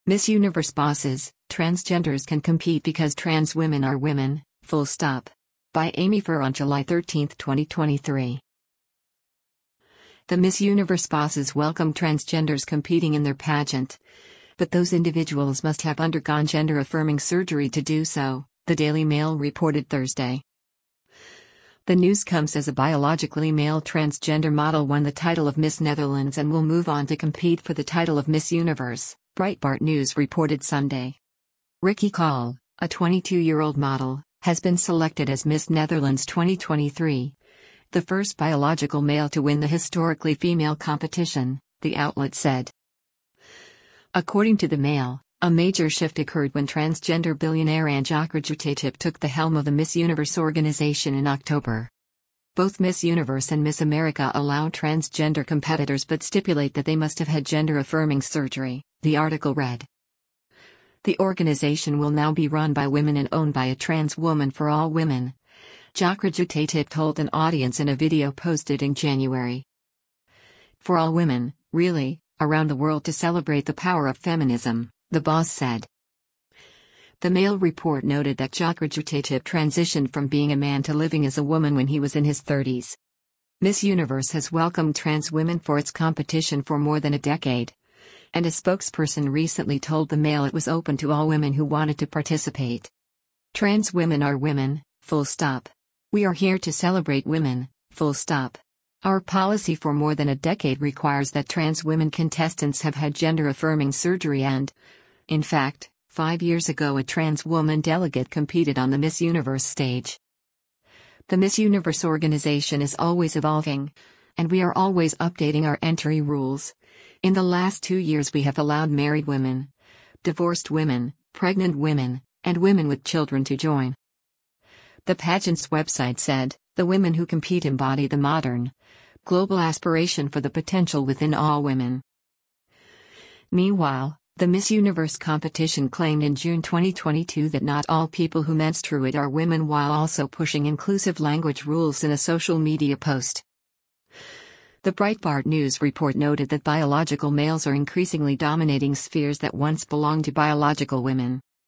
Miss Universe bosses, transgenders can compete because trans women are women, full stop. By Amy Furr on July 13, 2023. The Miss Universe bosses welcome transgenders competing in their pageant. But those individuals must have undergone gender-affirming surgery to do so, the Daily Mail reported Thursday. The news comes as a biologically male transgender model won the title of Miss Netherlands and will move on to compete for the title of Miss Universe, Breitbart News reported Sunday. Ricky Kahl, a 22-year-old model, has been selected as Miss Netherlands 2023, the first biological male to win the historically female competition, the outlet said. According to the Mail, a major shift occurred when transgender billionaire Anne Jakrajutaytip took the helm of the Miss Universe organization in October. Both Miss Universe and Miss America allow transgender competitors but stipulate that they must have had gender-affirming surgery, the article read. The organization will now be run by women and owned by a trans woman for all women, Jakrajutaytip told an audience in a video posted in January. For all women, really, around the world to celebrate the power of feminism, the boss said. The Mail report noted that Jakrajutaytip transitioned from being a man to living as a woman when he was in his 30s. Miss Universe has welcomed trans women for its competition for more than a decade, and a spokesperson recently told the Mail it was open to all women who wanted to participate. Trans women are women, full stop. We are here to celebrate women, full stop. Our policy for more than a decade requires that trans women contestants have had gender-affirming surgery and, in fact, 5 years ago a trans woman delegate competed on the Miss Universe stage. The Miss Universe organization is always evolving, and we are always updating our entry rules. In the last 2 years we have allowed married women, divorced women, pregnant women, and women with children to join. The pageant's website said, the women who compete embody the modern, global aspiration for the potential within all women. Meanwhile, the Miss Universe competition claimed in June 2022 that not all people who menstruate are women while also pushing inclusive language rules in a social media post. The Breitbart News report noted that biological males are increasingly dominating spheres that once belonged to biological women.